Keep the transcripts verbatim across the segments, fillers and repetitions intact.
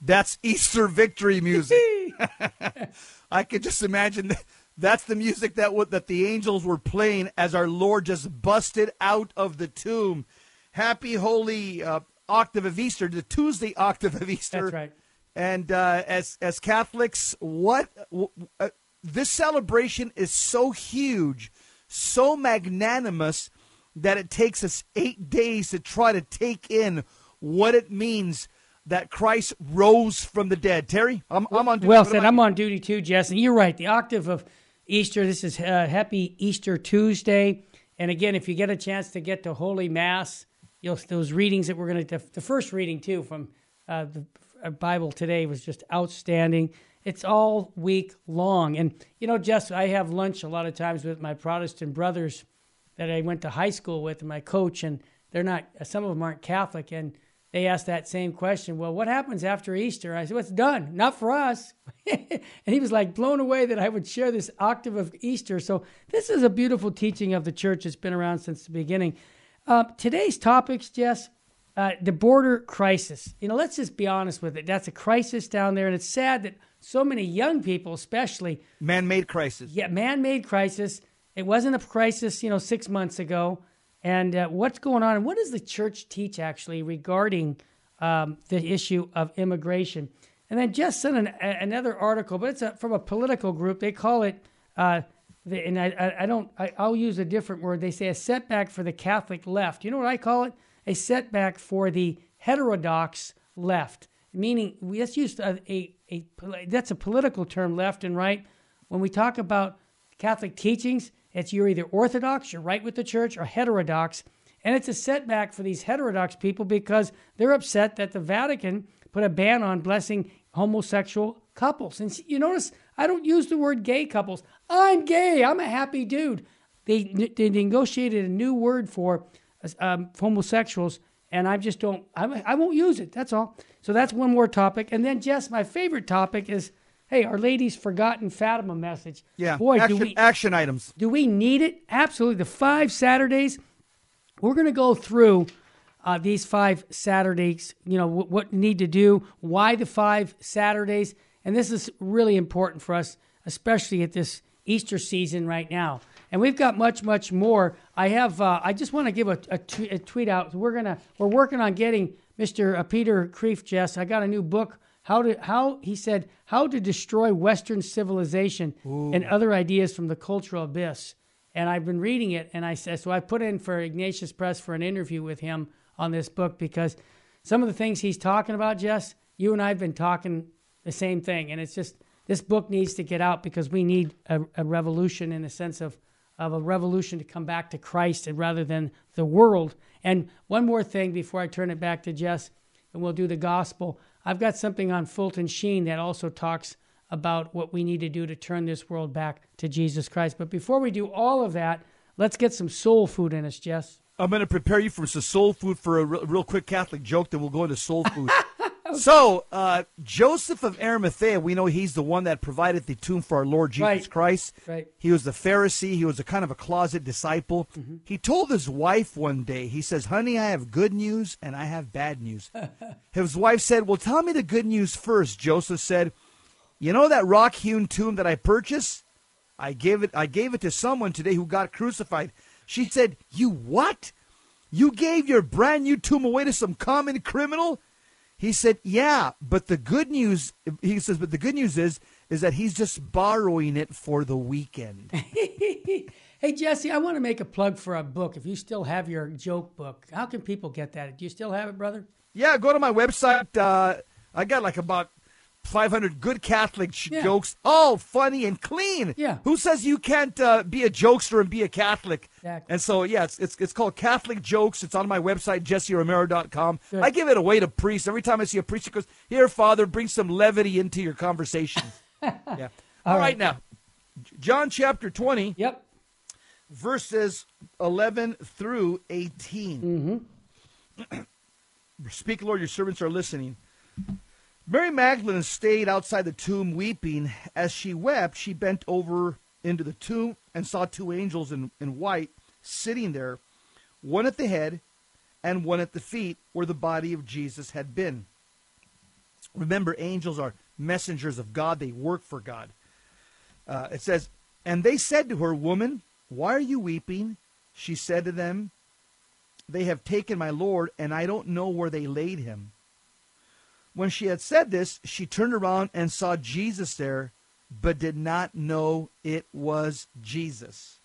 That's Easter victory music. I could just imagine that. That's the music that w- that the angels were playing as our Lord just busted out of the tomb. Happy holy uh, octave of Easter, the Tuesday octave of Easter. That's right. And uh, as as Catholics, what w- uh, this celebration is so huge, so magnanimous that it takes us eight days to try to take in what it means that Christ rose from the dead. Terry, I'm, I'm on duty. Well What said. about I'm you? on duty too, Jess. And you're right. The octave of Easter, this is uh, Happy Easter Tuesday. And again, if you get a chance to get to Holy Mass, you'll, those readings that we're going to, the first reading too from uh, the Bible today was just outstanding. It's all week long. And, you know, Jess, I have lunch a lot of times with my Protestant brothers that I went to high school with and my coach, and they're not, some of them aren't Catholic. And they asked that same question. Well, what happens after Easter? I said, well, it's done. Not for us. And he was like blown away that I would share this octave of Easter. So this is a beautiful teaching of the church. It's been around since the beginning. Uh, today's topics, Jess, uh, the border crisis. You know, let's just be honest with it. That's a crisis down there. And it's sad that so many young people, especially. Man-made crisis. Yeah, man-made crisis. It wasn't a crisis, you know, six months ago. And uh, what's going on? And what does the church teach, actually, regarding um, the issue of immigration? And then just sent an, a, another article, but it's a, from a political group. They call it, uh, the, and I, I, I don't, I, I'll use a different word. They say a setback for the Catholic left. You know what I call it? A setback for the heterodox left. Meaning, we just used a, a, a, that's a political term, left and right. When we talk about Catholic teachings, it's you're either Orthodox, you're right with the church, or heterodox. And it's a setback for these heterodox people because they're upset that the Vatican put a ban on blessing homosexual couples. And you notice I don't use the word gay couples. I'm gay. I'm a happy dude. They, they negotiated a new word for um, homosexuals, and I just don't, I, I won't use it. That's all. So that's one more topic. And then, Jess, my favorite topic is, hey, Our Lady's Forgotten Fatima message. Yeah, Boy, action, do we, action items. Do we need it? Absolutely. The five Saturdays, we're going to go through uh, these five Saturdays, you know, w- what we need to do, why the five Saturdays. And this is really important for us, especially at this Easter season right now. And we've got much, much more. I have, uh, I just want to give a, a, t- a tweet out. We're going to, we're working on getting Mister Uh, Peter Kreeft, Jess. I got a new book. How to how he said how to destroy Western civilization Ooh. And other ideas from the cultural abyss. And I've been reading it, and I said so. I put in for Ignatius Press for an interview with him on this book because some of the things he's talking about, Jess, you and I have been talking the same thing, and it's just this book needs to get out because we need a, a revolution in the sense of of a revolution to come back to Christ and rather than the world. And one more thing before I turn it back to Jess, and we'll do the gospel. I've got something on Fulton Sheen that also talks about what we need to do to turn this world back to Jesus Christ. But before we do all of that, let's get some soul food in us, Jess. I'm going to prepare you for some soul food for a real, real quick Catholic joke, then we'll go into soul food. Okay. So, uh, Joseph of Arimathea, we know he's the one that provided the tomb for our Lord Jesus right. Christ. Right. He was the Pharisee. He was a kind of a closet disciple. Mm-hmm. He told his wife one day, he says, honey, I have good news and I have bad news. His wife said, well, tell me the good news first. Joseph said, you know that rock-hewn tomb that I purchased? I gave it, I gave it to someone today who got crucified. She said, you what? You gave your brand new tomb away to some common criminal? He said, yeah, but the good news, he says, but the good news is, is that he's just borrowing it for the weekend. Hey, Jesse, I want to make a plug for a book. If you still have your joke book, how can people get that? Do you still have it, brother? Yeah, go to my website. Uh, I got like about five hundred good Catholic sh- yeah. jokes, all funny and clean. Yeah. Who says you can't uh, be a jokester and be a Catholic? Exactly. And so, yeah, it's, it's it's called Catholic Jokes. It's on my website, jesse romero dot com. Good. I give it away to priests. Every time I see a priest, he goes, here, Father, bring some levity into your conversation. yeah. All, all right. right, now, John chapter twenty. Yep. Verses eleven through eighteen. Mm-hmm. Speak, Lord, your servants are listening. Mary Magdalene stayed outside the tomb weeping. As she wept, she bent over into the tomb and saw two angels in, in white sitting there, one at the head and one at the feet where the body of Jesus had been. Remember, angels are messengers of God. They work for God. Uh, it says, and they said to her, Woman, why are you weeping? She said to them, They have taken my Lord, and I don't know where they laid him. When she had said this, she turned around and saw Jesus there, but did not know it was Jesus.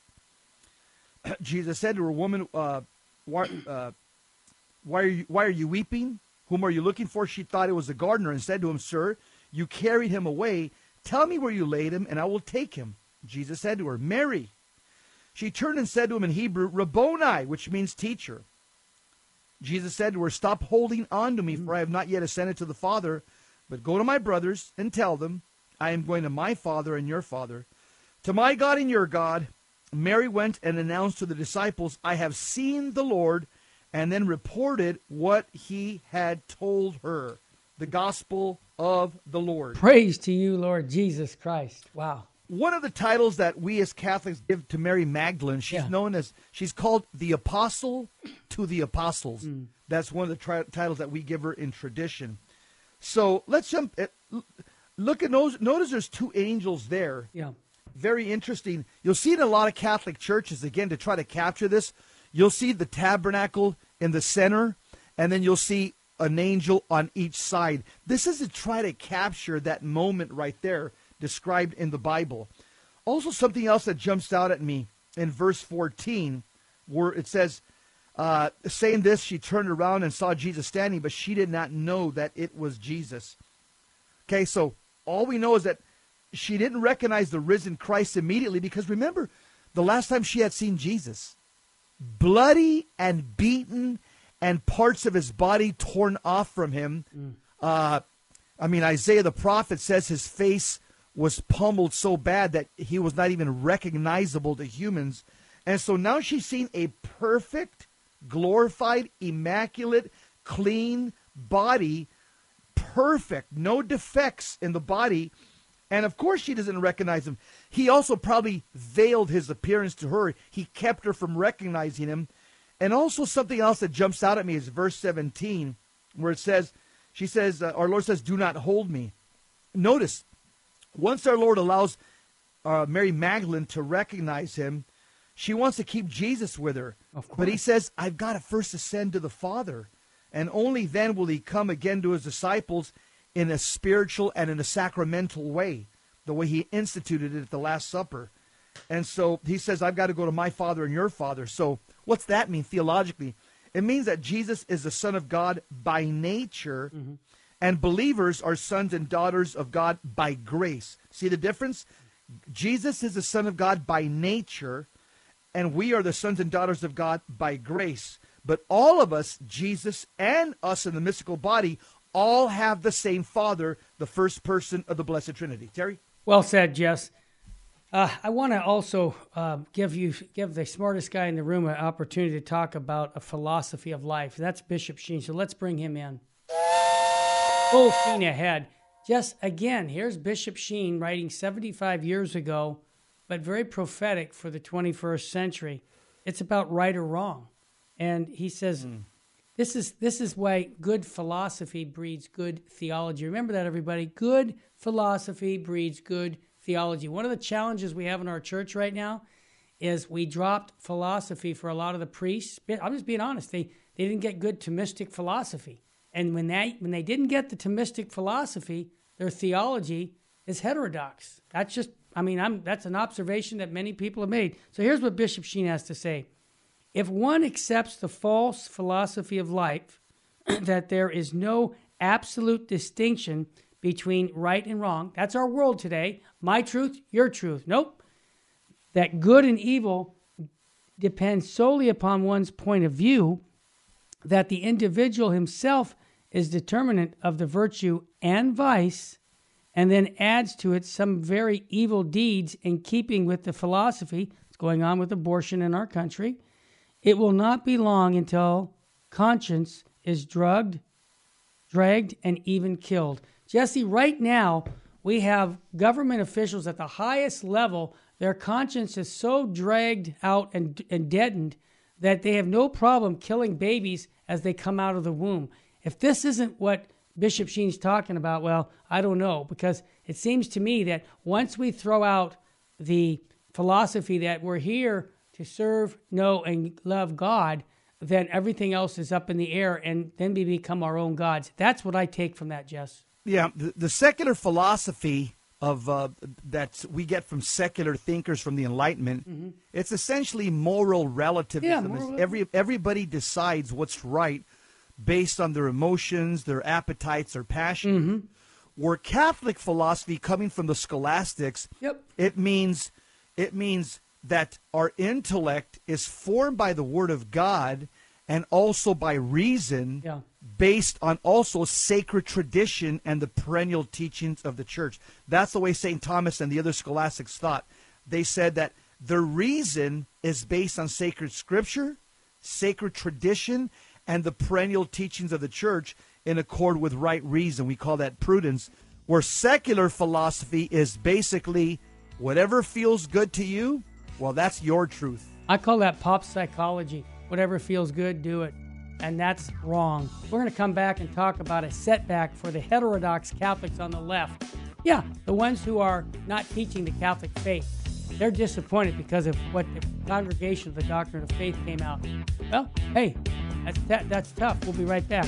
Jesus said to her, Woman, uh, why, uh, why, are you, why are you weeping? Whom are you looking for? She thought it was the gardener and said to him, Sir, you carried him away. Tell me where you laid him, and I will take him. Jesus said to her, Mary. She turned and said to him in Hebrew, Rabboni, which means teacher. Jesus said to her, Stop holding on to me, for I have not yet ascended to the Father, but go to my brothers and tell them, I am going to my Father and your Father, to my God and your God. Mary went and announced to the disciples, I have seen the Lord, and then reported what he had told her. The gospel of the Lord. Praise to you, Lord Jesus Christ. Wow. One of the titles that we as Catholics give to Mary Magdalene, she's Yeah. known as, she's called the Apostle to the Apostles. Mm. That's one of the tri- titles that we give her in tradition. So let's jump, at, look at those, notice there's two angels there. Yeah. Very interesting. You'll see in a lot of Catholic churches, again, to try to capture this, you'll see the tabernacle in the center, and then you'll see an angel on each side. This is to try to capture that moment right there described in the Bible. Also, something else that jumps out at me in verse fourteen, where it says, uh, saying this, she turned around and saw Jesus standing, but she did not know that it was Jesus. Okay, so all we know is that she didn't recognize the risen Christ immediately, because remember, the last time she had seen Jesus, bloody and beaten and parts of his body torn off from him. Mm. Uh, I mean, Isaiah the prophet says his face was pummeled so bad that he was not even recognizable to humans. And so now she's seen a perfect, glorified, immaculate, clean body, perfect, no defects in the body. And of course she doesn't recognize him. He also probably veiled his appearance to her. He kept her from recognizing him. And also something else that jumps out at me is verse seventeen, where it says, she says, uh, our Lord says, do not hold me. Notice, once our Lord allows uh, Mary Magdalene to recognize him, she wants to keep Jesus with her. Of course. But he says, I've got to first ascend to the Father. And only then will he come again to his disciples in a spiritual and in a sacramental way, the way he instituted it at the Last Supper. And so he says, I've got to go to my Father and your Father. So what's that mean theologically? It means that Jesus is the Son of God by nature, mm-hmm. and believers are sons and daughters of God by grace. See the difference? Jesus is the Son of God by nature, and we are the sons and daughters of God by grace. But all of us, Jesus and us in the mystical body, all have the same Father, the first person of the Blessed Trinity. Terry? Well said, Jess. Uh, I want to also uh, give you give the smartest guy in the room an opportunity to talk about a philosophy of life. That's Bishop Sheen. So let's bring him in. Full steam ahead. Jess, again, here's Bishop Sheen writing seventy-five years ago, but very prophetic for the twenty-first century. It's about right or wrong. And he says, mm. this is this is why good philosophy breeds good theology. Remember that, everybody. Good philosophy breeds good theology. One of the challenges we have in our church right now is we dropped philosophy for a lot of the priests. I'm just being honest. They they didn't get good Thomistic philosophy. And when they, when they didn't get the Thomistic philosophy, their theology is heterodox. That's just, I mean, I'm, that's an observation that many people have made. So here's what Bishop Sheen has to say. If one accepts the false philosophy of life, that there is no absolute distinction between right and wrong, that's our world today, my truth, your truth. Nope. That good and evil depends solely upon one's point of view, that the individual himself is determinant of the virtue and vice, and then adds to it some very evil deeds in keeping with the philosophy that's going on with abortion in our country, it will not be long until conscience is drugged, dragged, and even killed. Jesse, right now, we have government officials at the highest level. Their conscience is so dragged out and, and deadened that they have no problem killing babies as they come out of the womb. If this isn't what Bishop Sheen's talking about, well, I don't know, because it seems to me that once we throw out the philosophy that we're here to serve, know, and love God, then everything else is up in the air, and then we become our own gods. That's what I take from that, Jess. Yeah, the, the secular philosophy of uh, that we get from secular thinkers from the Enlightenment, mm-hmm. it's essentially moral relativism. Yeah, moral Every everybody decides what's right based on their emotions, their appetites, their passions. Mm-hmm. Where Catholic philosophy, coming from the scholastics, yep. it means it means that our intellect is formed by the Word of God and also by reason, yeah. based on also sacred tradition and the perennial teachings of the Church. That's the way Saint Thomas and the other scholastics thought. They said that their reason is based on sacred Scripture, sacred tradition, and the perennial teachings of the Church in accord with right reason. We call that prudence. Where secular philosophy is basically whatever feels good to you, well, that's your truth. I call that pop psychology. Whatever feels good, do it. And that's wrong. We're going to come back and talk about a setback for the heterodox Catholics on the left. Yeah, the ones who are not teaching the Catholic faith. They're disappointed because of what the Congregation of the Doctrine of Faith came out. Well, hey, that's, that, that's tough. We'll be right back.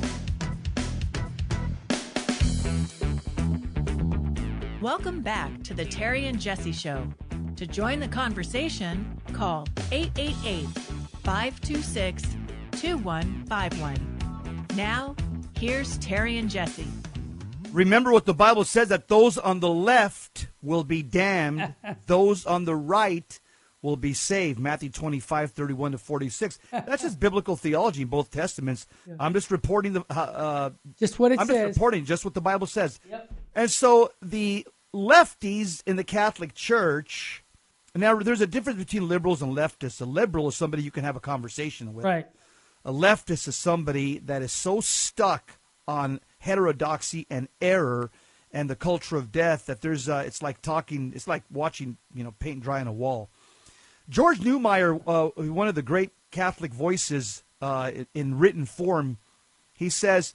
Welcome back to the Terry and Jesse Show. To join the conversation, call eight eight eight, five two six, two one five one. Now, here's Terry and Jesse. Remember what the Bible says, that those on the left will be damned, those on the right will be saved. Matthew twenty-five, thirty-one to forty-six. That's just biblical theology in both Testaments. Yeah. I'm just reporting the uh, just what it I'm says. just reporting just what the Bible says. Yep. And so the lefties in the Catholic Church, now there's a difference between liberals and leftists. A liberal is somebody you can have a conversation with. Right. A leftist is somebody that is so stuck on heterodoxy and error and the culture of death that there's uh, it's like talking, it's like watching, you know, paint dry on a wall. George Neumeier, uh, one of the great Catholic voices uh, in, in written form, he says,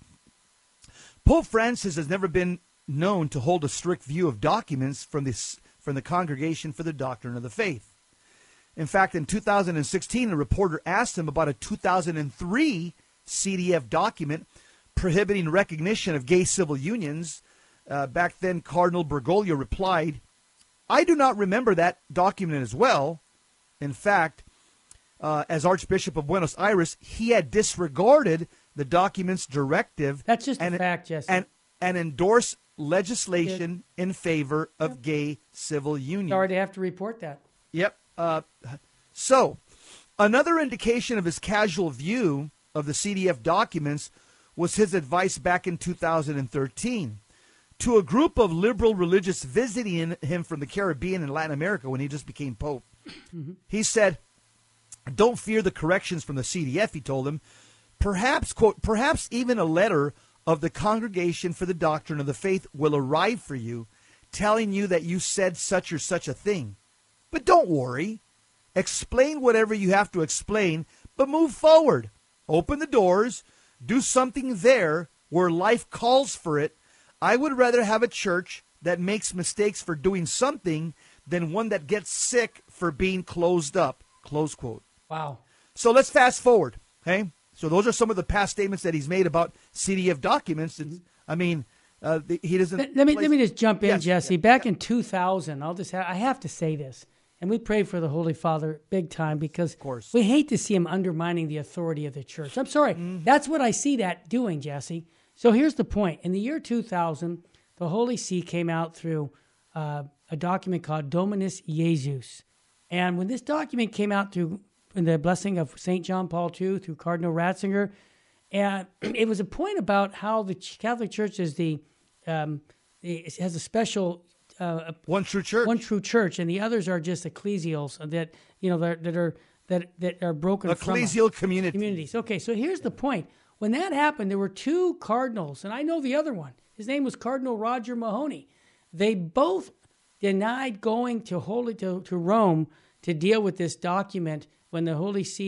Pope Francis has never been known to hold a strict view of documents from this from the Congregation for the Doctrine of the Faith. In fact, in two thousand sixteen, a reporter asked him about a two thousand three C D F document prohibiting recognition of gay civil unions. Uh, back then, Cardinal Bergoglio replied, I do not remember that document as well. In fact, uh, as Archbishop of Buenos Aires, he had disregarded the document's directive. That's just and, a fact, Jesse. And, and endorsed legislation yeah. in favor of yep. gay civil unions. Sorry to have to report that. Yep. Uh, so, another indication of his casual view of the C D F documents was his advice back in two thousand thirteen to a group of liberal religious visiting him from the Caribbean and Latin America when he just became Pope. Mm-hmm. He said, don't fear the corrections from the C D F, he told them. Perhaps, quote, perhaps even a letter of the Congregation for the Doctrine of the Faith will arrive for you, telling you that you said such or such a thing. But don't worry. Explain whatever you have to explain, but move forward. Open the doors. Do something there where life calls for it. I would rather have a church that makes mistakes for doing something than one that gets sick for being closed up. Close quote. Wow. So let's fast forward. Okay. So those are some of the past statements that he's made about C D F documents. It's, I mean, uh, he doesn't. Let, let me place... let me just jump in, yes, Jesse. yes, Back yes. in two thousand, I'll just ha- I have to say this, and we pray for the Holy Father big time because of course. we hate to see him undermining the authority of the church. I'm sorry, mm-hmm. that's what I see that doing, Jesse. So here's the point: in the year two thousand, the Holy See came out through uh, a document called Dominus Jesus, and when this document came out through in the blessing of Saint John Paul the Second through Cardinal Ratzinger. And it was a point about how the Catholic Church is the, um, it has a special uh, one true church, one true church, and the others are just ecclesials that you know that, that are that that are broken ecclesial from community. communities. Okay, so here's the point: when that happened, there were two cardinals, and I know the other one. His name was Cardinal Roger Mahony. They both denied going to Holy to, to Rome to deal with this document when the Holy See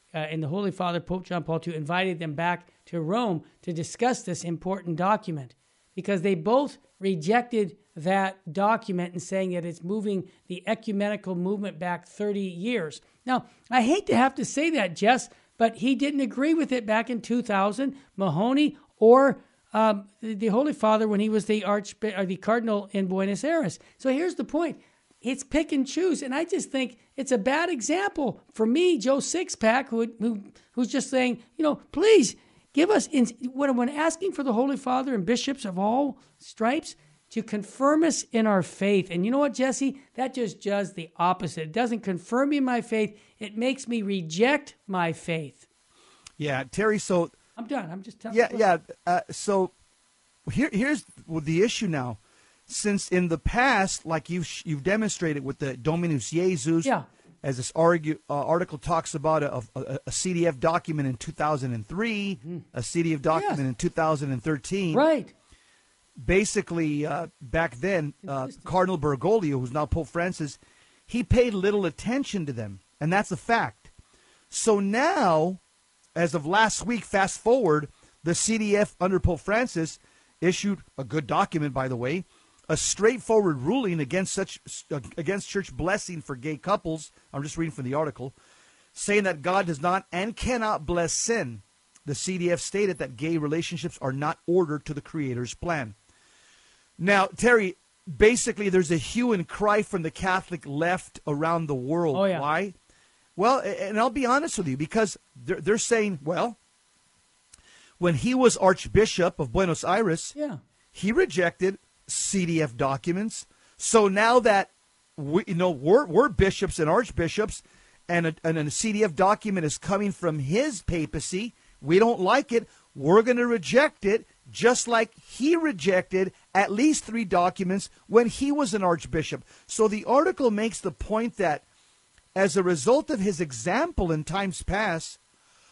uh, and the Holy Father, Pope John Paul the Second, invited them back to Rome to discuss this important document, because they both rejected that document and saying that it's moving the ecumenical movement back thirty years. Now, I hate to have to say that, Jess, but he didn't agree with it back in two thousand, Mahony, or um, the Holy Father when he was the arch or the cardinal in Buenos Aires. So here's the point. It's pick and choose, and I just think it's a bad example for me, Joe Sixpack, who, who who's just saying, you know, please give us, in, when, when asking for the Holy Father and bishops of all stripes to confirm us in our faith. And you know what, Jesse? That just does the opposite. It doesn't confirm me in my faith. It makes me reject my faith. Yeah, Terry, so... I'm done. I'm just telling Yeah, you. yeah. Uh, so here, here's the issue now. Since in the past, like you've, you've demonstrated with the Dominus Jesus, Yeah. as this argue, uh, article talks about a, a, a C D F document in two thousand three, mm-hmm. a C D F document Yes. in two thousand thirteen. Right. Basically, uh, back then, uh, Cardinal Bergoglio, who's now Pope Francis, he paid little attention to them, and that's a fact. So now, as of last week, fast forward, the C D F under Pope Francis issued a good document, by the way, a straightforward ruling against such uh, against church blessing for gay couples. I'm just reading from the article, saying that God does not and cannot bless sin. The C D F stated that gay relationships are not ordered to the Creator's plan. Now, Terry, basically there's a hue and cry from the Catholic left around the world. Oh, yeah. Why? Well, and I'll be honest with you, because they're, they're saying, well, when he was Archbishop of Buenos Aires, Yeah. he rejected C D F documents. So now that we, you know, we're, we're bishops and archbishops, and a, and a C D F document is coming from his papacy, we don't like it. We're going to reject it, just like he rejected at least three documents when he was an archbishop. So the article makes the point that as a result of his example in times past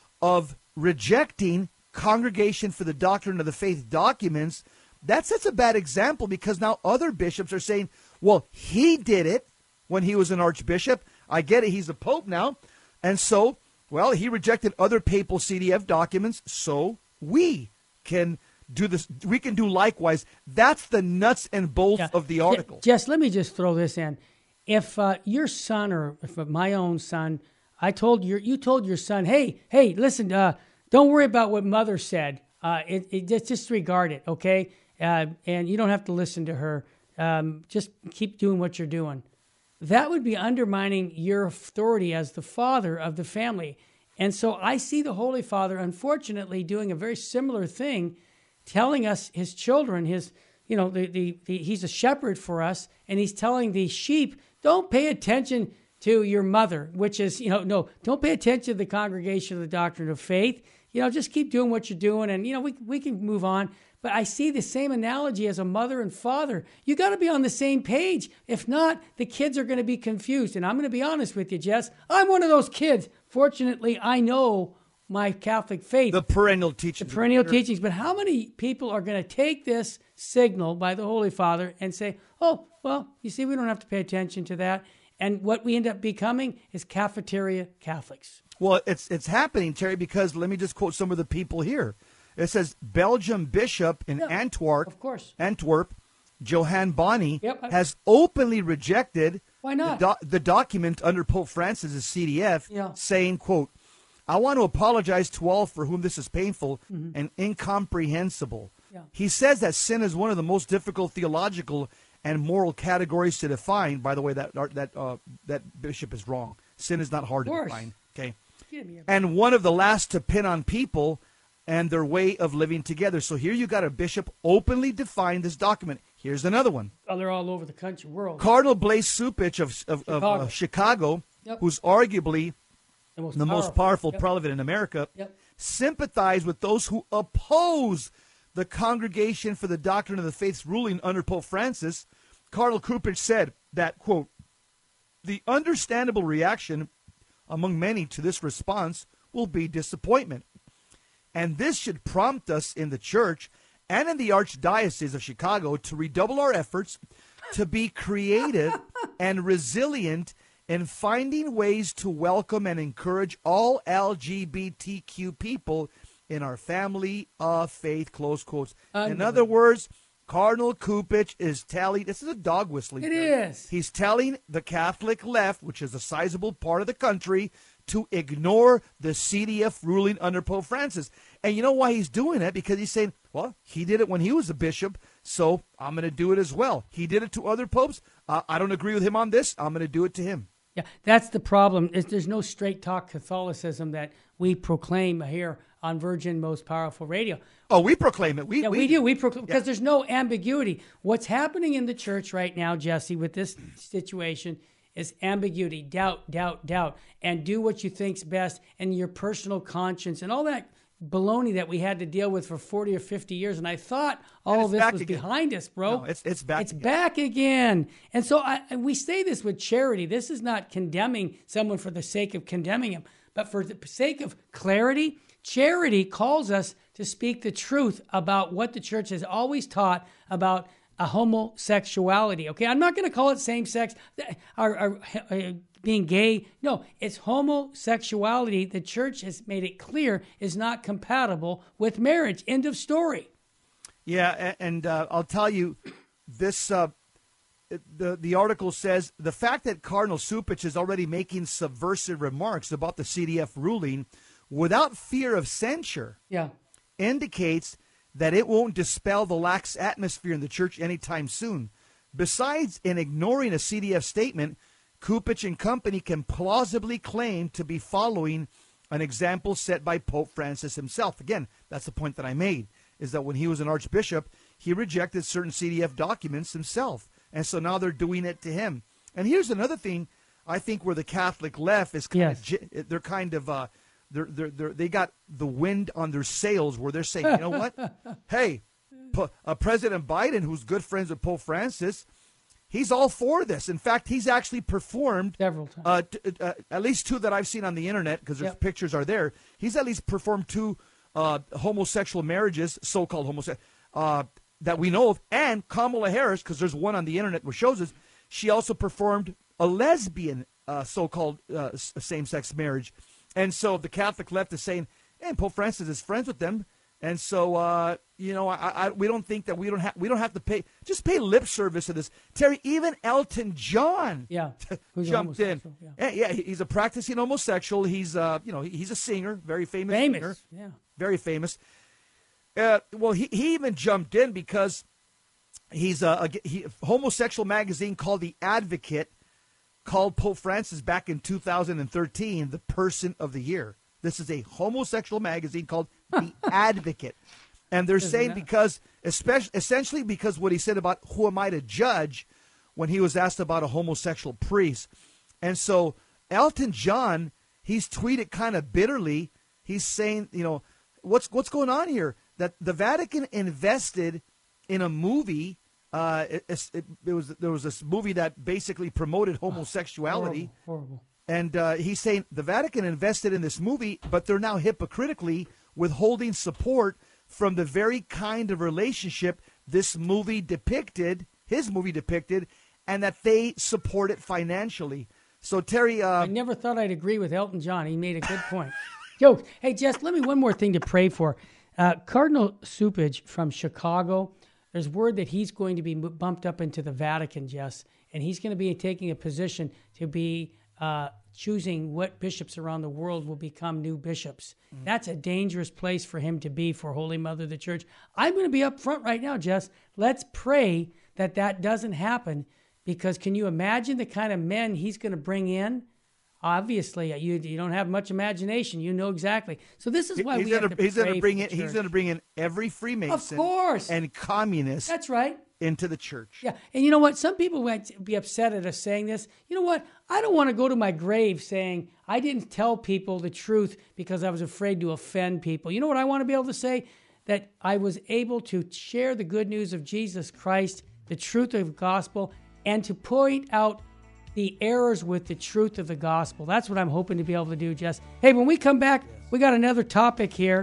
of rejecting Congregation for the Doctrine of the Faith documents, that sets a bad example, because now other bishops are saying, well, he did it when he was an archbishop. I get it. He's a pope now. And so, well, he rejected other papal C D F documents. So we can do this. We can do likewise. That's the nuts and bolts Yeah. of the article. Je- Jess, let me just throw this in. If uh, your son, or if my own son, I told your, you told your son, hey, hey, listen, uh, don't worry about what mother said. Uh, it, it just disregard it, okay? Uh, and you don't have to listen to her. Um, just keep doing what you're doing. That would be undermining your authority as the father of the family. And so I see the Holy Father, unfortunately, doing a very similar thing, telling us, his children, his, you know, the, the, the he's a shepherd for us, and he's telling the sheep, don't pay attention to your mother, which is, you know, no, don't pay attention to the Congregation of the Doctrine of Faith. You know, just keep doing what you're doing, and, you know, we we can move on. But I see the same analogy as a mother and father. You got to be on the same page. If not, the kids are going to be confused. And I'm going to be honest with you, Jess. I'm one of those kids. Fortunately, I know my Catholic faith. The perennial teachings. The perennial teachings. But how many people are going to take this signal by the Holy Father and say, oh, well, you see, we don't have to pay attention to that. And what we end up becoming is cafeteria Catholics. Well, it's it's happening, Terry, because let me just quote some of the people here. It says Belgium Bishop in Yeah, Antwerp, of course. Antwerp, Johann Bonney, Yep. has openly rejected Why not? The, do- the document under Pope Francis' C D F, Yeah. saying, quote, I want to apologize to all for whom this is painful Mm-hmm. and incomprehensible. Yeah. He says that sin is one of the most difficult theological and moral categories to define. By the way, that that uh, that bishop is wrong. Sin is not hard to Of course. define. Okay. Give me a- And one of the last to pin on people and their way of living together. So here you got a bishop openly define this document. Here's another one. Oh, they're all over the country, world. Cardinal Blaise Supich of, of, of Chicago. uh, Chicago, Yep. who's arguably the most the most powerful. powerful Yep. prelate in America, Yep. sympathize with those who oppose the Congregation for the Doctrine of the Faith's ruling under Pope Francis. Cardinal Kupich said that, quote, the understandable reaction among many to this response will be disappointment. And this should prompt us in the church and in the Archdiocese of Chicago to redouble our efforts to be creative and resilient in finding ways to welcome and encourage all L G B T Q people in our family of faith, close quotes. In other words, Cardinal Cupich is telling, this is a dog whistling. It thing. is. He's telling the Catholic left, which is a sizable part of the country, to ignore the C D F ruling under Pope Francis. And you know why he's doing it? Because he's saying, well, he did it when he was a bishop, so I'm going to do it as well. He did it to other popes. Uh, I don't agree with him on this. I'm going to do it to him. Yeah, that's the problem. Is there's no straight talk Catholicism that we proclaim here on Virgin Most Powerful Radio. Oh, we proclaim it. We, yeah, we, we do. We proclaim because yeah. there's no ambiguity. What's happening in the church right now, Jesse, with this situation is ambiguity, doubt, doubt, doubt, and do what you think's best and your personal conscience and all that baloney that we had to deal with for forty or fifty years. And I thought all of this was again. behind us, bro. No, it's it's back. It's again. back again. And so I, we say this with charity. This is not condemning someone for the sake of condemning him, but for the sake of clarity. Charity calls us to speak the truth about what the church has always taught about a homosexuality. Okay, I'm not going to call it same-sex or, or, or being gay. No, it's homosexuality. The church has made it clear is not compatible with marriage. End of story. Yeah, and uh, I'll tell you, this uh, the the article says the fact that Cardinal Cupich is already making subversive remarks about the C D F ruling without fear of censure yeah. indicates that it won't dispel the lax atmosphere in the church anytime soon. Besides, in ignoring a C D F statement, Cupich and company can plausibly claim to be following an example set by Pope Francis himself. Again, that's the point that I made, is that when he was an archbishop, he rejected certain C D F documents himself. And so now they're doing it to him. And here's another thing, I think, where the Catholic left is kind yes. of, they're kind of, uh, They're, they're, they're, they got the wind on their sails where they're saying, you know what? Hey, P- uh, President Biden, who's good friends with Pope Francis, he's all for this. In fact, he's actually performed several times. Uh, t- uh, at least two that I've seen on the internet, because there's yep. pictures are there. He's at least performed two uh, homosexual marriages, so-called homosexual, uh, that we know of. And Kamala Harris, because there's one on the internet which shows us, she also performed a lesbian uh, so-called uh, same-sex marriage. And so the Catholic left is saying, and Pope Francis is friends with them, and so uh, you know, I, I, we don't think that we don't have we don't have to pay just pay lip service to this. Terry, even Elton John, yeah, jumped in. Yeah. And, yeah, he's a practicing homosexual. He's uh, you know, he's a singer, very famous, famous, singer, yeah, very famous. Uh, well, he he even jumped in because he's a, a he, homosexual magazine called The Advocate called Pope Francis back in two thousand thirteen the person of the year. This is a homosexual magazine called The Advocate. And they're Isn't saying that? because, especially, essentially because what he said about who am I to judge when he was asked about a homosexual priest. And so Elton John, he's tweeted kind of bitterly. He's saying, you know, what's what's going on here? That the Vatican invested in a movie. Uh, it, it, it was there was this movie that basically promoted homosexuality, oh, horrible, horrible. And uh, he's saying the Vatican invested in this movie, but they're now hypocritically withholding support from the very kind of relationship this movie depicted, his movie depicted, and that they support it financially. So Terry, uh, I never thought I'd agree with Elton John. He made a good point. Yo, hey Jess, let me one more thing to pray for. Uh, Cardinal Cupich from Chicago. There's word that he's going to be bumped up into the Vatican, Jess, and he's going to be taking a position to be uh, choosing what bishops around the world will become new bishops. Mm. That's a dangerous place for him to be for Holy Mother of the Church. I'm going to be up front right now, Jess. Let's pray that that doesn't happen, because can you imagine the kind of men he's going to bring in? Obviously, you you don't have much imagination. You know exactly. So this is why he's we gonna, have to he's pray gonna bring for in the he's church. going to bring in every Freemason, Of course, and communist. That's right. Into the church. Yeah, and you know what? Some people might be upset at us saying this. You know what? I don't want to go to my grave saying I didn't tell people the truth because I was afraid to offend people. You know what I want to be able to say? That I was able to share the good news of Jesus Christ, the truth of the gospel, and to point out the errors with the truth of the gospel. That's what I'm hoping to be able to do, Jess. Hey, when we come back, we got another topic here.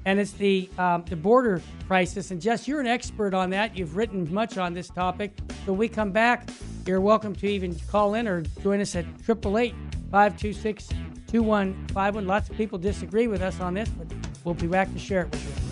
and it's the um, the border crisis. And Jess, you're an expert on that. You've written much on this topic. So when we come back, you're welcome to even call in or join us at eight eight eight, five two six, two one five one. Lots of people disagree with us on this, but we'll be back to share it with you.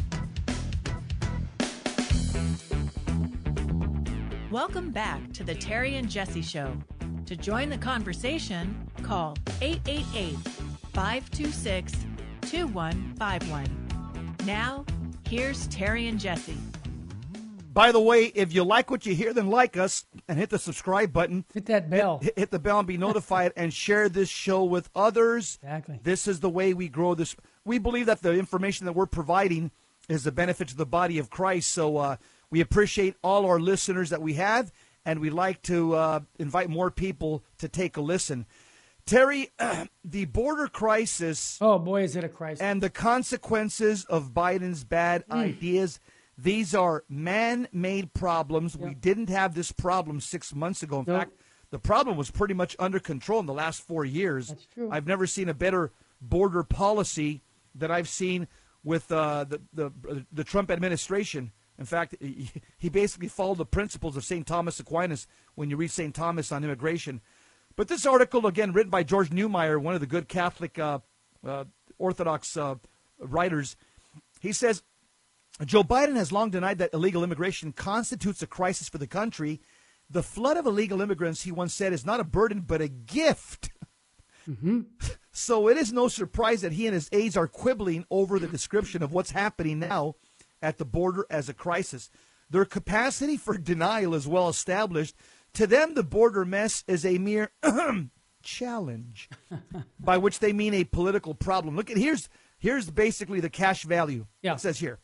Welcome back to the Terry and Jesse Show. To join the conversation, call eight eight eight, five two six, two one five one. Now, here's Terry and Jesse. By the way, if you like what you hear, then like us and hit the subscribe button. Hit that bell. Hit, hit the bell and be notified and share this show with others. Exactly. This is the way we grow this. We believe that the information that we're providing is a benefit to the body of Christ. So uh, we appreciate all our listeners that we have, and we'd like to uh, invite more people to take a listen. Terry, uh, the border crisis. Oh, boy, is it a crisis. And the consequences of Biden's bad mm. ideas. These are man-made problems. Yep. We didn't have this problem six months ago. In nope. fact, the problem was pretty much under control in the last four years. That's true. I've never seen a better border policy that I've seen with uh, the, the the Trump administration. In fact, he basically followed the principles of Saint Thomas Aquinas when you read Saint Thomas on immigration. But this article, again, written by George Neumeyer, one of the good Catholic uh, uh, Orthodox uh, writers, he says, Joe Biden has long denied that illegal immigration constitutes a crisis for the country. The flood of illegal immigrants, he once said, is not a burden but a gift. Mm-hmm. So it is no surprise that he and his aides are quibbling over the description of what's happening now at the border as a crisis. Their capacity for denial is well established. To them, the border mess is a mere challenge, by which they mean a political problem. Look at here's here's basically the cash value. Yeah. It says here.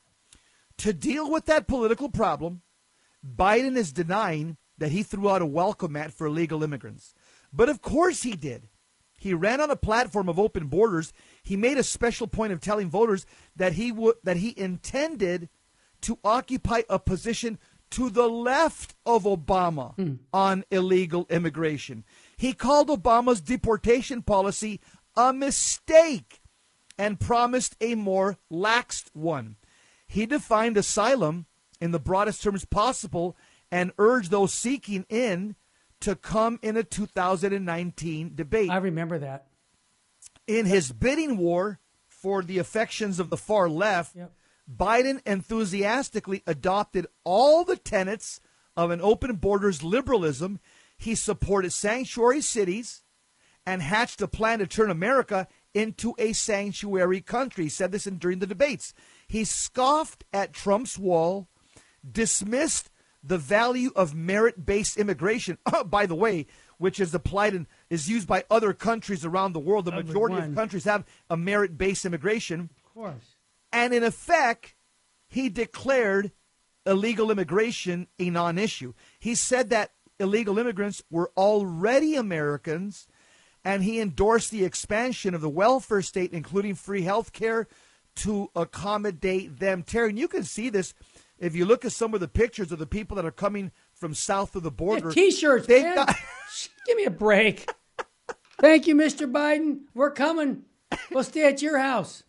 To deal with that political problem, Biden is denying that he threw out a welcome mat for illegal immigrants. But of course he did. He ran on a platform of open borders. He made a special point of telling voters that he would that he intended to occupy a position to the left of Obama mm. on illegal immigration. He called Obama's deportation policy a mistake and promised a more lax one. He defined asylum in the broadest terms possible and urged those seeking in to come in a two thousand nineteen debate. I remember that. In his bidding war for the affections of the far left, yep. Biden enthusiastically adopted all the tenets of an open borders liberalism. He supported sanctuary cities and hatched a plan to turn America into a sanctuary country. He said this in, during the debates. He scoffed at Trump's wall, dismissed the value of merit-based immigration, oh, by the way, which is applied and is used by other countries around the world. The Every majority one. of countries have a merit-based immigration. Of course. And in effect, he declared illegal immigration a non-issue. He said that illegal immigrants were already Americans, and he endorsed the expansion of the welfare state, including free health care, to accommodate them. Terry, and you can see this if you look at some of the pictures of the people that are coming from south of the border. Yeah, T-shirts, they've man. Got... Give me a break. Thank you, Mister Biden. We're coming. We'll stay at your house.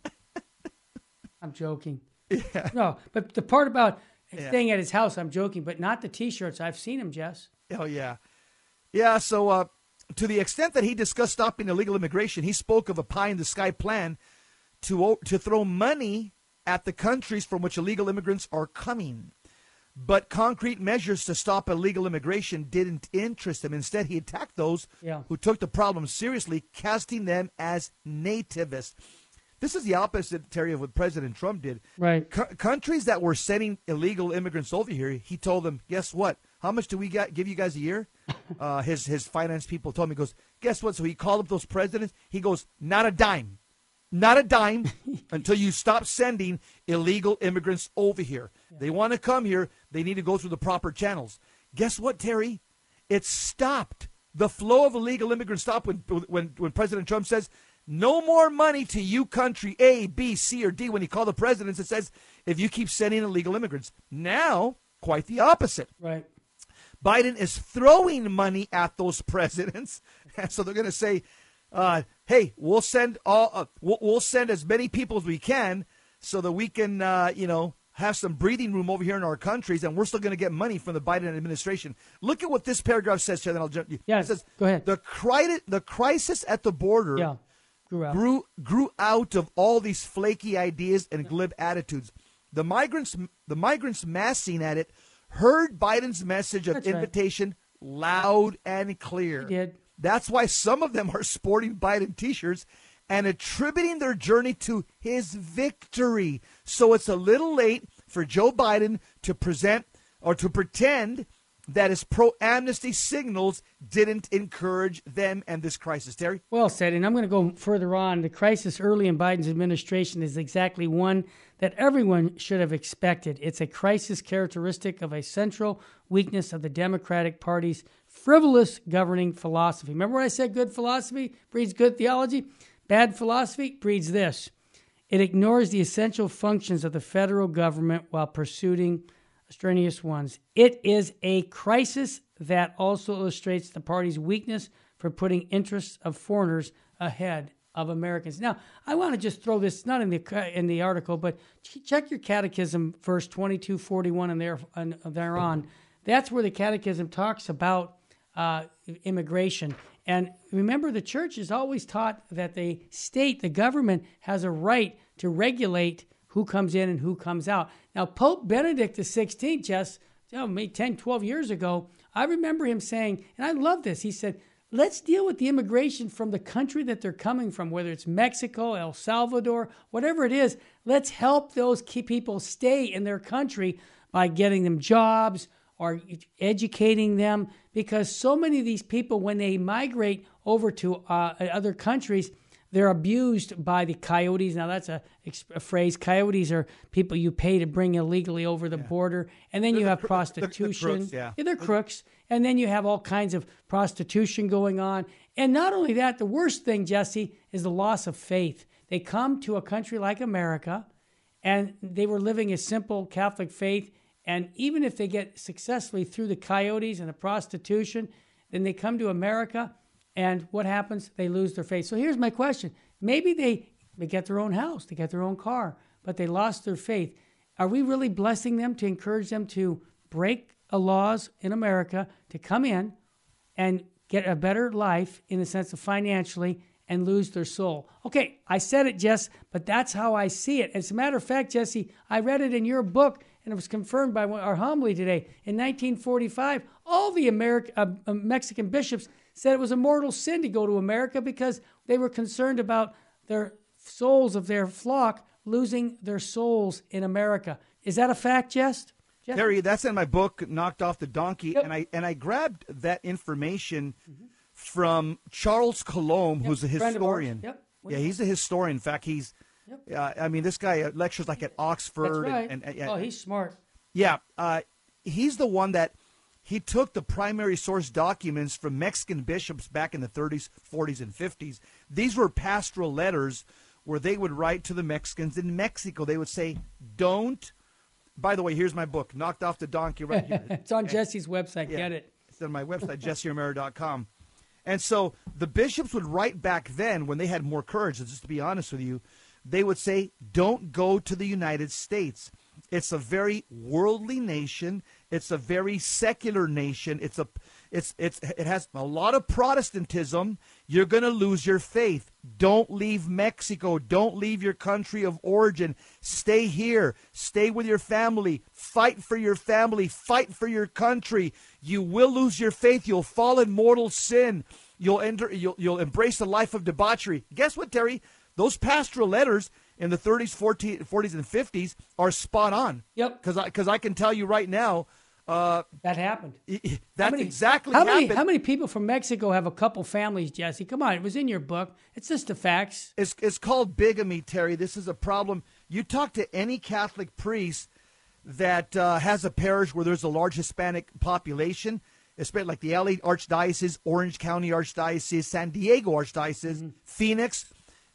I'm joking. Yeah. No, but the part about yeah. staying at his house, I'm joking, but not the T-shirts. I've seen him, Jess. Oh, yeah. Yeah, so uh, to the extent that he discussed stopping illegal immigration, he spoke of a pie-in-the-sky plan to to throw money at the countries from which illegal immigrants are coming. But concrete measures to stop illegal immigration didn't interest him. Instead, he attacked those yeah. who took the problem seriously, casting them as nativists. This is the opposite, Terry, of what President Trump did. Right. Co- countries that were sending illegal immigrants over here, he told them, guess what? How much do we got, give you guys a year? uh, his his finance people told me, he goes, guess what? So he called up those presidents. He goes, not a dime. Not a dime until you stop sending illegal immigrants over here. Yeah. They want to come here. They need to go through the proper channels. Guess what, Terry? It stopped. The flow of illegal immigrants stopped when, when, when President Trump says, no more money to you country A, B, C, or D. When he called the presidents, it says, if you keep sending illegal immigrants. Now, quite the opposite. Right. Biden is throwing money at those presidents. And so they're going to say, uh, hey, we'll send all, uh, we'll, we'll send as many people as we can, so that we can, uh, you know, have some breathing room over here in our countries, and we're still going to get money from the Biden administration. Look at what this paragraph says, Chair, then I'll jump you. Yes, it says, go ahead. The, cri- the crisis at the border Yeah, grew out. grew grew out of all these flaky ideas and glib attitudes. The migrants, the migrants massing at it, heard Biden's message of That's right. invitation loud and clear. He did. That's why some of them are sporting Biden T-shirts and attributing their journey to his victory. So it's a little late for Joe Biden to present or to pretend that his pro-amnesty signals didn't encourage them and this crisis. Terry? Well said, and I'm going to go further on. The crisis early in Biden's administration is exactly one that everyone should have expected. It's a crisis characteristic of a central weakness of the Democratic Party's frivolous governing philosophy. Remember what I said? Good philosophy breeds good theology. Bad philosophy breeds this. It ignores the essential functions of the federal government while pursuing strenuous ones. It is a crisis that also illustrates the party's weakness for putting interests of foreigners ahead of Americans. Now, I want to just throw this, not in the in the article, but check your catechism, verse twenty-two forty-one and there and thereon. That's where the catechism talks about uh, immigration. And remember, the church is always taught that the state, the government, has a right to regulate who comes in and who comes out. Now, Pope Benedict the sixteenth, just you know, maybe ten, twelve years ago, I remember him saying, and I love this, he said, let's deal with the immigration from the country that they're coming from, whether it's Mexico, El Salvador, whatever it is. Let's help those key people stay in their country by getting them jobs or educating them, because so many of these people, when they migrate over to uh, other countries, they're abused by the coyotes. Now, that's a, a phrase. Coyotes are people you pay to bring illegally over the yeah. border. And then they're you have the, prostitution. The, the crooks, yeah. yeah, they're crooks. And then you have all kinds of prostitution going on. And not only that, the worst thing, Jesse, is the loss of faith. They come to a country like America, and they were living a simple Catholic faith. And even if they get successfully through the coyotes and the prostitution, then they come to America, and what happens? They lose their faith. So here's my question. Maybe they, they get their own house, they get their own car, but they lost their faith. Are we really blessing them to encourage them to break laws in America, to come in and get a better life in the sense of financially and lose their soul? Okay, I said it, Jess, but that's how I see it. As a matter of fact, Jesse, I read it in your book, and it was confirmed by our homily today. In nineteen forty-five, all the American, uh, Mexican bishops said it was a mortal sin to go to America because they were concerned about their souls of their flock losing their souls in America. Is that a fact, Jess? Jess? Terry, that's in my book, Knocked Off the Donkey, Yep. and I and I grabbed that information mm-hmm. from Charles Colomb, Yep. who's a historian. Yep. Yeah, he's a historian. In fact, he's, yep. uh, I mean, this guy lectures like at Oxford. That's right. And, and, and, oh, he's smart. Yeah, uh, he's the one that, he took the primary source documents from Mexican bishops back in the thirties, forties, and fifties. These were pastoral letters where they would write to the Mexicans in Mexico. They would say, don't, by the way, here's my book, Knocked Off the Donkey right here. It's on Jesse's website. Yeah, Get it. it's on my website, jesse romero dot com. And so the bishops would write back then, when they had more courage, just to be honest with you, they would say, don't go to the United States. It's a very worldly nation. It's a very secular nation. It's a, it's, it's, it has a lot of Protestantism. You're going to lose your faith. Don't leave Mexico. Don't leave your country of origin. Stay here. Stay with your family. Fight for your family. Fight for your country. You will lose your faith. You'll fall in mortal sin. You'll enter. You'll, you'll embrace a life of debauchery. Guess what, Terry? Those pastoral letters in the thirties, forties, and fifties are spot on. Yep. Because I, because I can tell you right now, uh, that happened. That's many, exactly how happened. Many, how many people from Mexico have a couple families, Jesse? Come on, it was in your book. It's just the facts. It's, it's called bigamy, Terry. This is a problem. You talk to any Catholic priest that uh, has a parish where there's a large Hispanic population, especially like the L A Archdiocese, Orange County Archdiocese, San Diego Archdiocese, mm-hmm. Phoenix.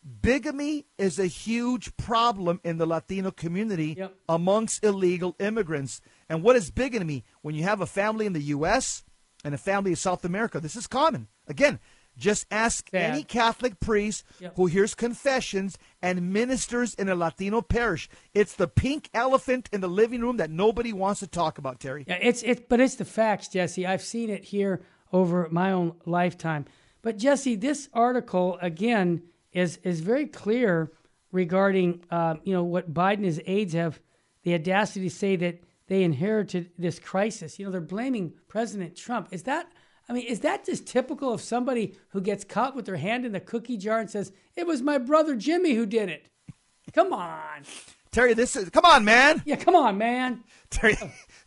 Bigamy is a huge problem in the Latino community yep. amongst illegal immigrants. And what is bigamy? When you have a family in the U S and a family in South America, this is common. Again, Just ask Sad. any Catholic priest Yep. who hears confessions and ministers in a Latino parish. It's the pink elephant in the living room that nobody wants to talk about, Terry. Yeah, it's it, but it's the facts, Jesse. I've seen it here over my own lifetime. But Jesse, this article again is is very clear regarding uh, you know what Biden and his aides have the audacity to say that they inherited this crisis. You know, they're blaming President Trump. Is that? I mean, is that just typical of somebody who gets caught with their hand in the cookie jar and says, "It was my brother Jimmy who did it"? Come on, Terry. This is come on, man. yeah, come on, man. Terry,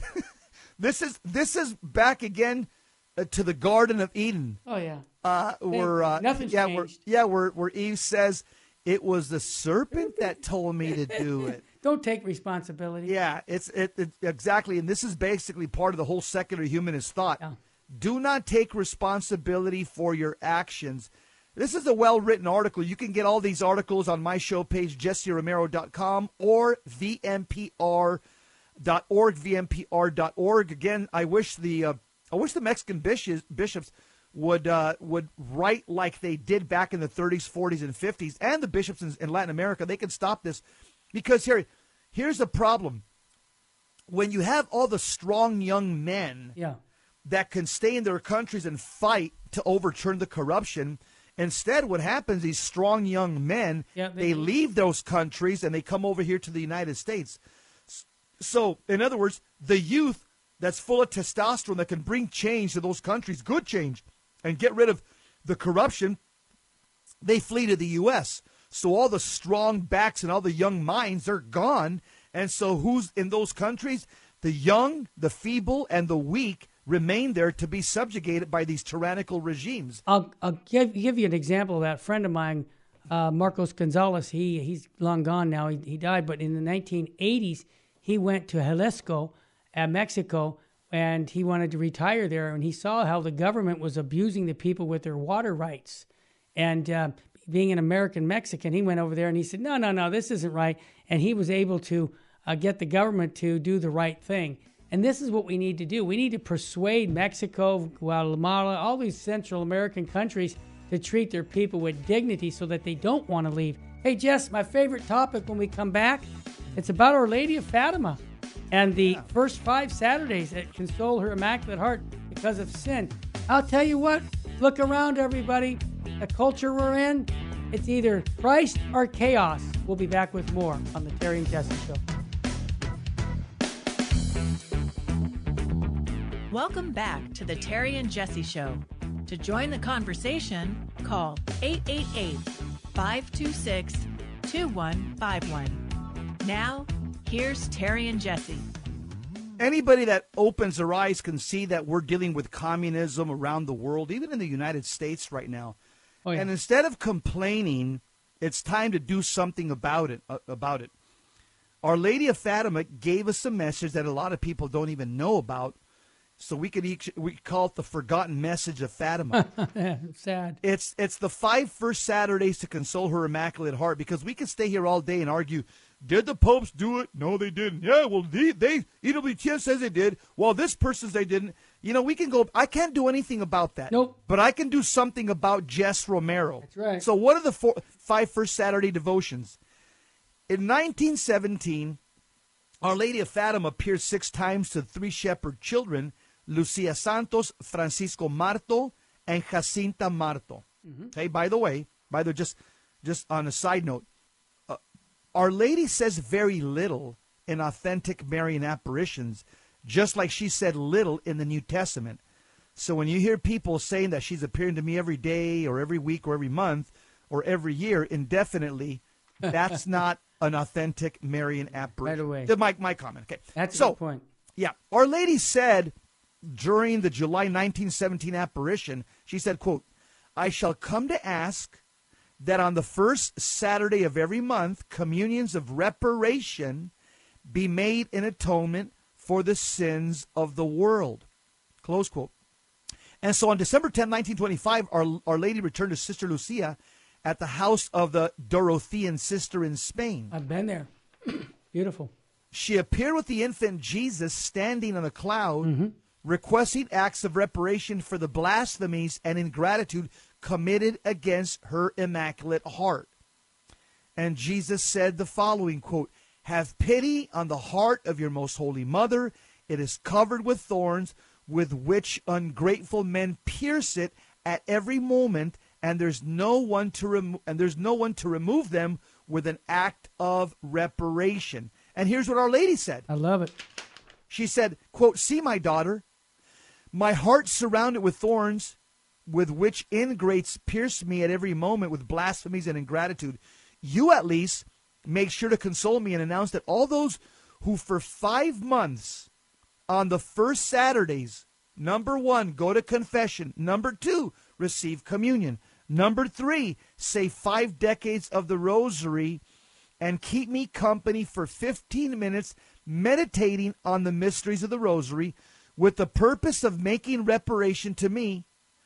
this is this is back again uh, to the Garden of Eden. Oh yeah, Uh, where uh, nothing's yeah, where, changed. yeah, where where Eve says it was the serpent that told me to do it. Don't take responsibility. Yeah, it's it, it exactly, and this is basically part of the whole secular humanist thought. Yeah. Do not take responsibility for your actions. This is a well-written article. You can get all these articles on my show page, jesse romero dot com or v m p r dot org, v m p r dot org. Again, I wish the uh, I wish the Mexican bishops bishops would uh, would write like they did back in the thirties, forties, and fifties, and the bishops in, in Latin America. They can stop this, because here, here's the problem: when you have all the strong young men Yeah. that can stay in their countries and fight to overturn the corruption, instead, what happens? These strong young men Yeah, they, they- leave those countries and they come over here to the United States. So, in other words, the youth that's full of testosterone that can bring change to those countries, good change, and get rid of the corruption, they flee to the U S. So all the strong backs and all the young minds are gone. And so who's in those countries? The young, the feeble, and the weak remain there to be subjugated by these tyrannical regimes. I'll, I'll give, give you an example of that. A friend of mine, uh, Marcos Gonzalez, he he's long gone now. He, he died, but in the nineteen eighties, he went to Jalisco, at Mexico, and he wanted to retire there. And he saw how the government was abusing the people with their water rights. And uh, being an American Mexican, he went over there and he said, no, no, no, this isn't right. And he was able to uh, get the government to do the right thing. And this is what we need to do. We need to persuade Mexico, Guatemala, all these Central American countries to treat their people with dignity so that they don't want to leave. Hey, Jess, my favorite topic when we come back, it's about Our Lady of Fatima and the yeah. first five Saturdays that console her Immaculate Heart because of sin. I'll tell you what, look around, everybody. The culture we're in, it's either Christ or chaos. We'll be back with more on the Terry and Jesse Show. Welcome back to the Terry and Jesse Show. To join the conversation, call eight eight eight, five two six, two one five one. Now, here's Terry and Jesse. Anybody that opens their eyes can see that we're dealing with communism around the world, even in the United States right now. Oh, yeah. And instead of complaining, it's time to do something about it. Uh, about it. Our Lady of Fatima gave us a message that a lot of people don't even know about. So we could each, we call it the forgotten message of Fatima. Sad. It's it's the five first Saturdays to console her Immaculate Heart, because we could stay here all day and argue, did the popes do it? No, they didn't. Yeah, well, they, they E W T N says they did. Well, this person says they didn't. You know, we can go, I can't do anything about that. Nope. But I can do something about Jess Romero. That's right. So what are the four, five first Saturday devotions? In nineteen seventeen, Our Lady of Fatima appeared six times to three shepherd children, Lucia Santos, Francisco Marto, and Jacinta Marto. Mm-hmm. Okay, by the way, by the just just on a side note, uh, Our Lady says very little in authentic Marian apparitions, just like she said little in the New Testament. So when you hear people saying that she's appearing to me every day or every week or every month or every year indefinitely, that's not an authentic Marian apparition. Right away. My, my comment. Okay. That's so, a good point. Yeah. Our Lady said during the July nineteen seventeen apparition, she said, quote, I shall come to ask that on the first Saturday of every month, communions of reparation be made in atonement for the sins of the world. Close quote. And so on December tenth, nineteen twenty-five, Our, Our Lady returned to Sister Lucia at the house of the Dorothean sister in Spain. I've been there. Beautiful. She appeared with the infant Jesus standing on a cloud, mm-hmm. requesting acts of reparation for the blasphemies and ingratitude committed against her immaculate heart. And Jesus said the following, quote, "Have pity on the heart of your most holy mother. It is covered with thorns, with which ungrateful men pierce it at every moment, and there's no one to remo- and there's no one to remove them with an act of reparation." And here's what Our Lady said. I love it. She said, quote, "See, my daughter, my heart surrounded with thorns, with which ingrates pierce me at every moment with blasphemies and ingratitude. You at least make sure to console me and announce that all those who for five months on the first Saturdays, number one, go to confession. Number two, receive communion. Number three, say five decades of the rosary and keep me company for fifteen minutes meditating on the mysteries of the rosary with the purpose of making reparation to me.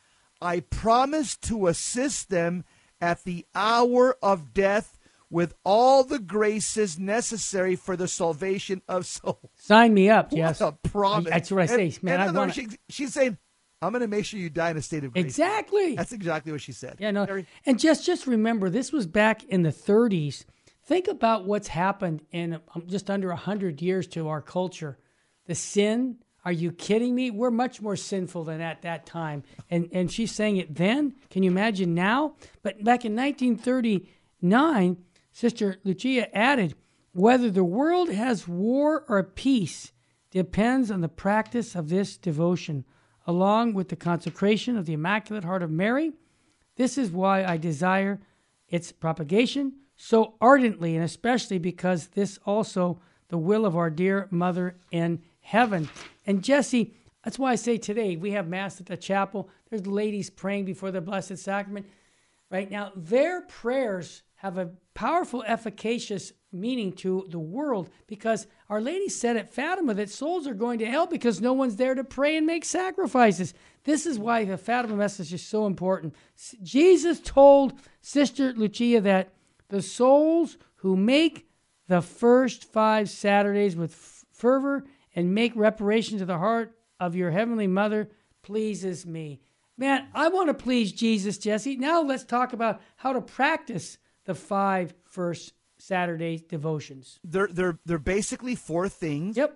I promise to assist them at the hour of death with all the graces necessary for the salvation of souls." Sign me up, yes. What a promise. That's what I say, man. And I in other want words, she, she's saying, I'm going to make sure you die in a state of grace. Exactly. That's exactly what she said. Yeah, no. Very- And just just remember, this was back in the thirties. Think about what's happened in um, just under one hundred years to our culture. The sin, are you kidding me? We're much more sinful than at that time. And and she's saying it then. Can you imagine now? But back in nineteen thirty-nine, Sister Lucia added, "Whether the world has war or peace depends on the practice of this devotion, along with the consecration of the Immaculate Heart of Mary. This is why I desire its propagation so ardently, and especially because this also the will of our dear Mother in heaven." And Jesse, that's why I say today we have Mass at the chapel. There's ladies praying before the Blessed Sacrament. Right now, their prayers have a powerful, efficacious meaning to the world, because Our Lady said at Fatima that souls are going to hell because no one's there to pray and make sacrifices. This is why the Fatima message is so important. Jesus told Sister Lucia that the souls who make the first five Saturdays with fervor and make reparation to the heart of your Heavenly Mother pleases me. Man, I want to please Jesus, Jesse. Now let's talk about how to practice the five first Saturday devotions. They're they're they're basically four things. Yep.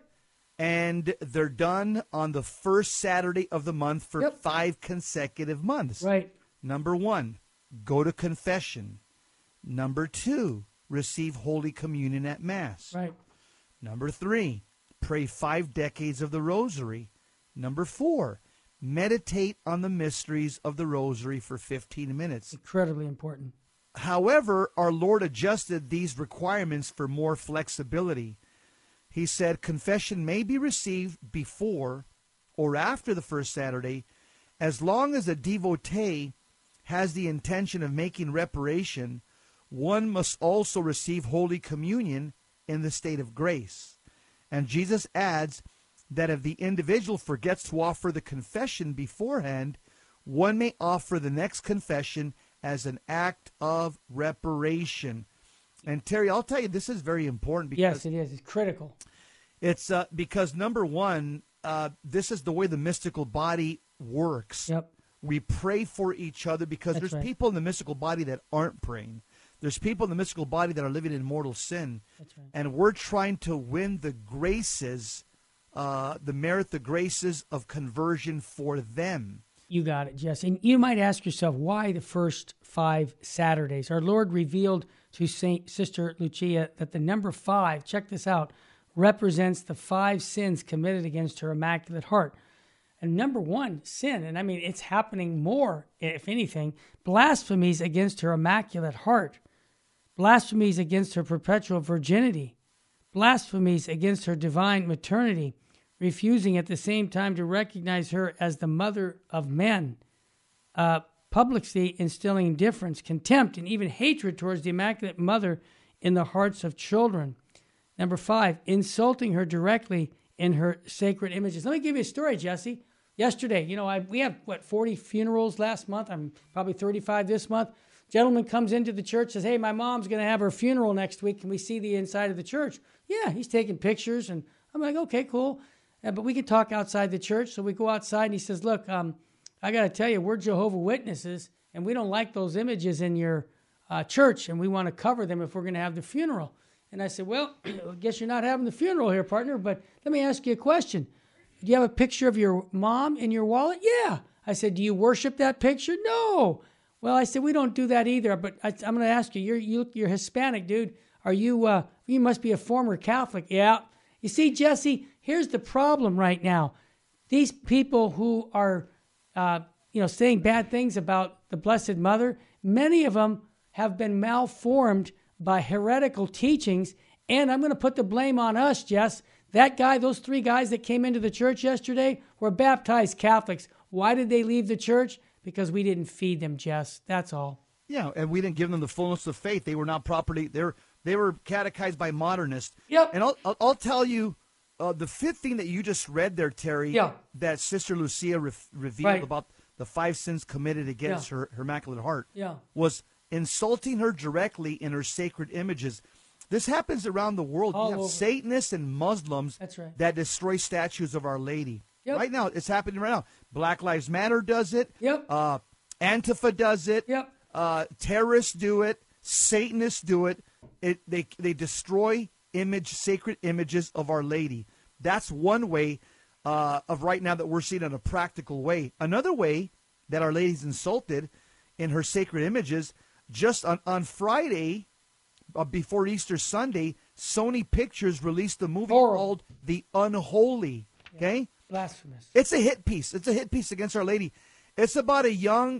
And they're done on the first Saturday of the month for Yep. five consecutive months. Right. Number one, go to confession. Number two, receive Holy Communion at Mass. Right. Number three, pray five decades of the Rosary. Number four, meditate on the mysteries of the Rosary for fifteen minutes. Incredibly important. However, our Lord adjusted these requirements for more flexibility. He said confession may be received before or after the first Saturday, as long as a devotee has the intention of making reparation. One must also receive Holy Communion in the state of grace. And Jesus adds that if the individual forgets to offer the confession beforehand, one may offer the next confession as an act of reparation. And Terry, I'll tell you, this is very important because Yes, it is. It's critical. it's uh, because number one, uh, this is the way the mystical body works. Yep. We pray for each other because That's there's right. people in the mystical body that aren't praying. There's people in the mystical body that are living in mortal sin. That's right. And we're trying to win the graces, uh, the merit, the graces of conversion for them. You got it, Jesse. And you might ask yourself, why the first five Saturdays? Our Lord revealed to Saint Sister Lucia that the number five, check this out, represents the five sins committed against her Immaculate Heart. And number one, sin, and I mean, it's happening more, if anything, blasphemies against her Immaculate Heart, blasphemies against her perpetual virginity, blasphemies against her divine maternity, refusing at the same time to recognize her as the mother of men, uh, publicly instilling indifference, contempt, and even hatred towards the Immaculate Mother in the hearts of children. Number five, insulting her directly in her sacred images. Let me give you a story, Jesse. Yesterday, you know, I, we have, what, forty funerals last month? I'm probably thirty-five this month. Gentleman comes into the church, says, hey, my mom's going to have her funeral next week. Can we see the inside of the church? Yeah, he's taking pictures. And I'm like, okay, cool. Uh, but we can talk outside the church. So we go outside, and he says, look, um, I got to tell you, we're Jehovah's Witnesses, and we don't like those images in your uh, church, and we want to cover them if we're going to have the funeral. And I said, well, I guess you're not having the funeral here, partner, but let me ask you a question. Do you have a picture of your mom in your wallet? Yeah. I said, do you worship that picture? No. Well, I said, we don't do that either, but I, I'm going to ask you, you're, you, you're Hispanic, dude. Are you, uh, you must be a former Catholic. Yeah. You see, Jesse, here's the problem right now. These people who are, uh, you know, saying bad things about the Blessed Mother, many of them have been malformed by heretical teachings, and I'm going to put the blame on us, Jess. That guy, those three guys that came into the church yesterday were baptized Catholics. Why did they leave the church? Because we didn't feed them, Jess. That's all. Yeah, and we didn't give them the fullness of faith. They were not properly, they were, they were catechized by modernists. Yep. And I'll, I'll, I'll tell you, uh, the fifth thing that you just read there, Terry, yeah. that Sister Lucia re- revealed right. about the five sins committed against yeah. her, her Immaculate Heart yeah. was insulting her directly in her sacred images. This happens around the world. All you have over. Satanists and Muslims That's right. that destroy statues of Our Lady. Yep. Right now, it's happening right now. Black Lives Matter does it. Yep. Uh, Antifa does it. Yep. Uh, terrorists do it. Satanists do it. It they they destroy image sacred images of Our Lady. That's one way uh, of right now that we're seeing in a practical way. Another way that Our Lady's insulted in her sacred images. Just on, on Friday, uh, before Easter Sunday, Sony Pictures released a movie Horrible. called The Unholy. Okay? Yeah. Blasphemous. It's a hit piece. It's a hit piece against Our Lady. It's about a young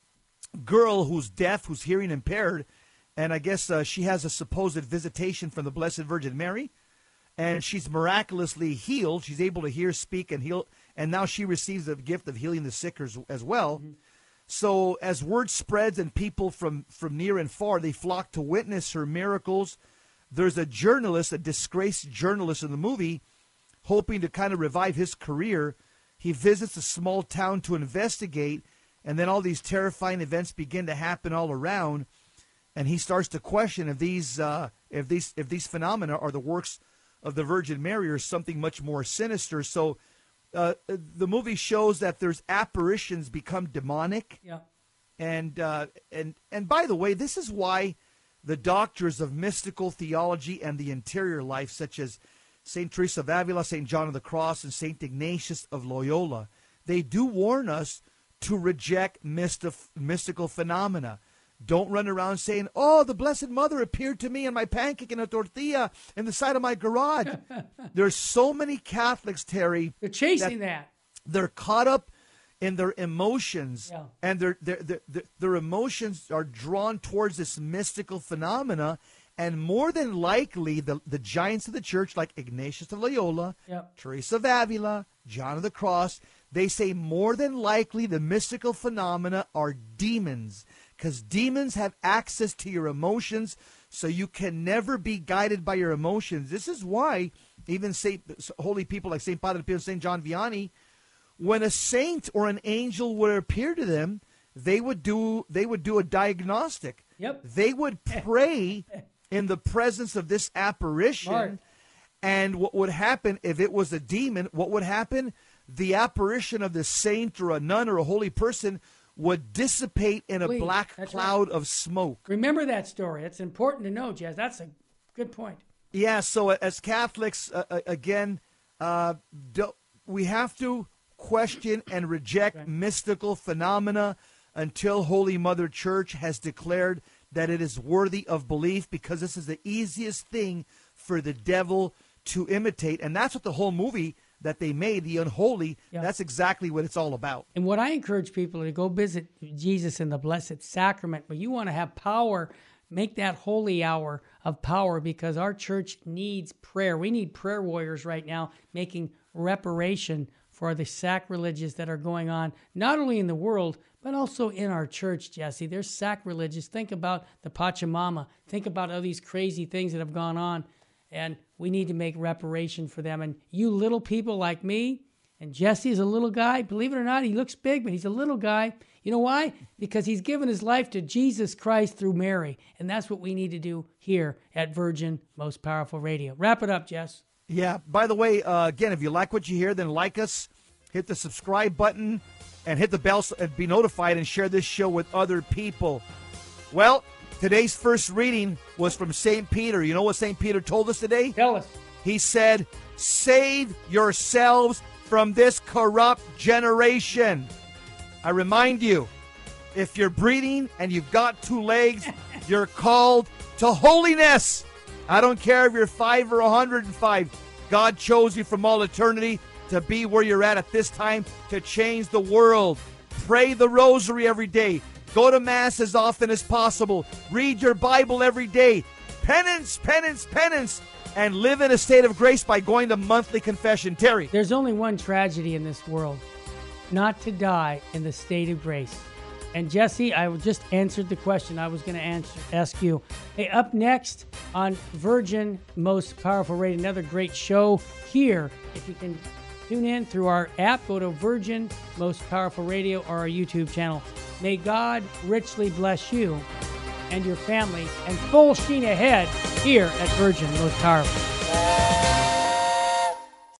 girl who's deaf, who's hearing impaired, and I guess uh, she has a supposed visitation from the Blessed Virgin Mary, and she's miraculously healed. She's able to hear, speak, and heal, and now she receives the gift of healing the sick as, as well. Mm-hmm. So as word spreads and people from, from near and far, they flock to witness her miracles. There's a journalist, a disgraced journalist in the movie, hoping to kind of revive his career. He visits a small town to investigate, and then all these terrifying events begin to happen all around, and he starts to question if these uh, if these if these phenomena are the works of the Virgin Mary or something much more sinister. So uh, the movie shows that there's apparitions become demonic. Yeah. And uh, and and by the way, this is why the doctors of mystical theology and the interior life, such as Saint Teresa of Avila, Saint John of the Cross, and Saint Ignatius of Loyola, they do warn us to reject mystif- mystical phenomena. Don't run around saying, oh, the Blessed Mother appeared to me in my pancake and a tortilla in the side of my garage. There's so many Catholics, Terry. They're chasing that. that. They're caught up in their emotions, yeah. and their, their, their, their, their emotions are drawn towards this mystical phenomena. And more than likely, the, the giants of the church, like Ignatius of Loyola, yep. Teresa of Avila, John of the Cross, they say more than likely the mystical phenomena are demons, because demons have access to your emotions, so you can never be guided by your emotions. This is why even Saint, holy people like Saint Padre Pio and Saint John Vianney, when a saint or an angel would appear to them, they would do they would do a diagnostic. Yep. They would pray in the presence of this apparition. Mark. And what would happen if it was a demon? What would happen? The apparition of the saint or a nun or a holy person would dissipate in a Please, black cloud right. of smoke. Remember that story. It's important to know, Jazz. That's a good point. Yeah, so as Catholics, uh, again, uh, do, we have to question and reject right. mystical phenomena until Holy Mother Church has declared that it is worthy of belief, because this is the easiest thing for the devil to imitate. And that's what the whole movie that they made, The Unholy, yeah. that's exactly what it's all about. And what I encourage people to go visit Jesus in the Blessed Sacrament, but you want to have power, make that holy hour of power, because our church needs prayer. We need prayer warriors right now making reparation for the sacrileges that are going on, not only in the world, but also in our church, Jesse. There's sacrileges. Think about the Pachamama. Think about all these crazy things that have gone on, and we need to make reparation for them. And you little people like me, and Jesse is a little guy. Believe it or not, he looks big, but he's a little guy. You know why? Because he's given his life to Jesus Christ through Mary, and that's what we need to do here at Virgin Most Powerful Radio. Wrap it up, Jess. Yeah. By the way, uh, again, if you like what you hear, then like us, hit the subscribe button, and hit the bell and be notified and share this show with other people. Well, today's first reading was from Saint Peter. You know what Saint Peter told us today? Tell us. He said, save yourselves from this corrupt generation. I remind you, if you're breathing and you've got two legs, you're called to holiness. I don't care if you're five or one hundred five. God chose you from all eternity to be where you're at at this time to change the world. Pray the rosary every day. Go to Mass as often as possible. Read your Bible every day. Penance, penance, penance. And live in a state of grace by going to monthly confession. Terry. There's only one tragedy in this world, not to die in the state of grace. And Jesse, I just answered the question I was going to answer, ask you. Hey, up next on Virgin Most Powerful Radio, another great show here. If you can tune in through our app, go to Virgin Most Powerful Radio or our YouTube channel. May God richly bless you and your family, and full sheen ahead here at Virgin Most Powerful.